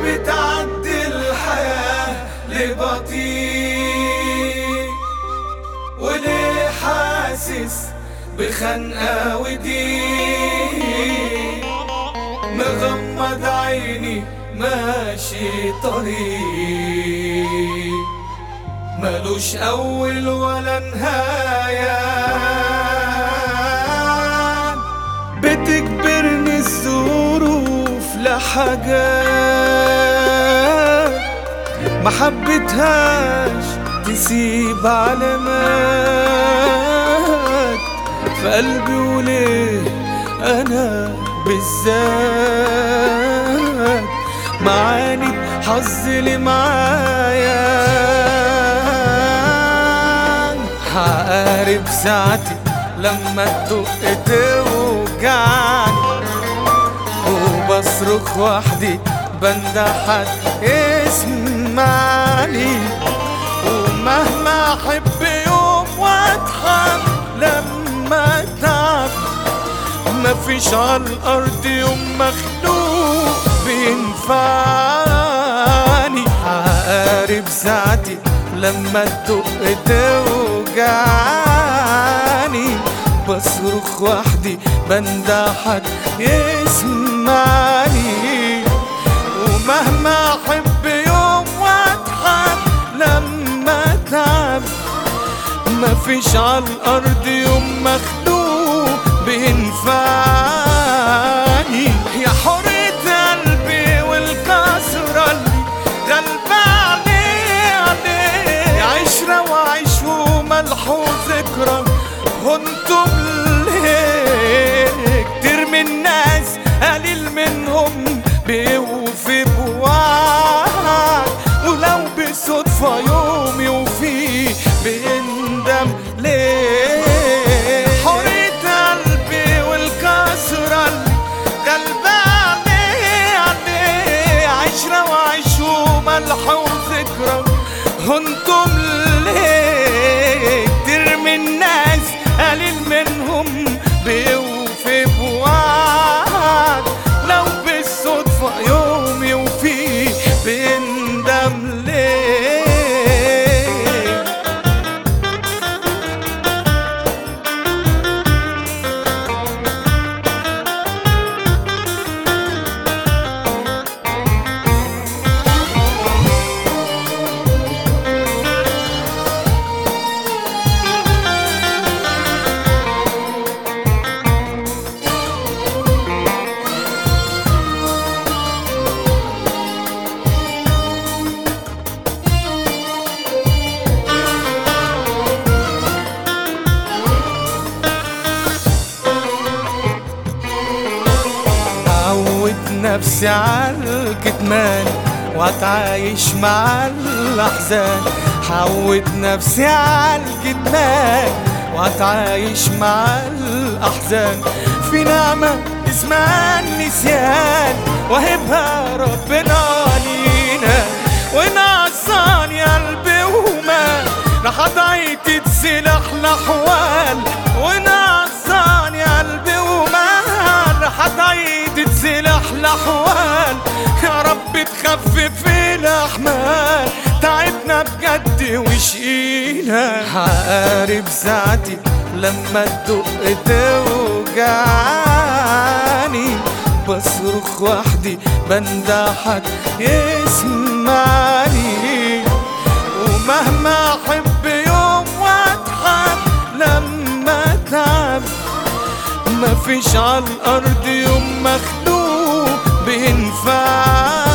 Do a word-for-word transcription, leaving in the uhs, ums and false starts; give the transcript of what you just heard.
بتعدي الحياة لبطيء؟ وليه حاسس بخنقة وضيق؟ مغمض عيني ماشي طريق ملوش أول ولا نهاية. بتجبرني الظروف لحاجات ما حبيتهاش تسيب علامات في قلبي، وليه أنا بالذات معاند حظ اللي معايا. هقارب ساعتي لما تدق توجعني، وبصرخ وحدي بندى حد يسمعني، ومهما احب يوم واضحك لما اتعب مفيش عالارض يوم مخلوق بينفعني. هقارب ساعتي لما تدق توجعني، بصرخ وحدي بندى حد يسمعني، ومهما احب يوم واضحك لما اتعب مفيش عالارض يوم مخلوق بينفعني. يا حرية قلبي والكسرة اللي غلبة عليه عليه، عشرة وعيش وملح وذكرى وانتم ليه؟ كتير من الناس قليل منهم بيوفي بوعد، ولو بصدفة يوم يوفي بيندم ليه؟ حرية قلبي والكسرة اللي غلبة عليه عليه، عشرة وعيش وملح وذكرى وانتم ليه؟ كتير من الناس قليل منهم بيوفي بوعد، لو بالصدفة يوم يوفي بيندم ليه؟ نفسي عالكتمان واتعايش مع الاحزان، حود نفسي عالكتمان واتعايش مع الاحزان، في نعمة اسمها النسيان وهبها ربنا لينا، ونعصان يا قلبي وما رح ادعي تتسلح الاحوال، ونعصان يا قلبي وما رح ادعي تتسلح الاحوال، يا رب تخفف الاحمال تعبنا بجد وشقينا. هقارب ساعتي لما تدق توجعني، بصرخ وحدي بندى حد يسمعني، ومهما احب يوم واضحك لما اتعب مفيش عالارض يوم مخلوق بينفع.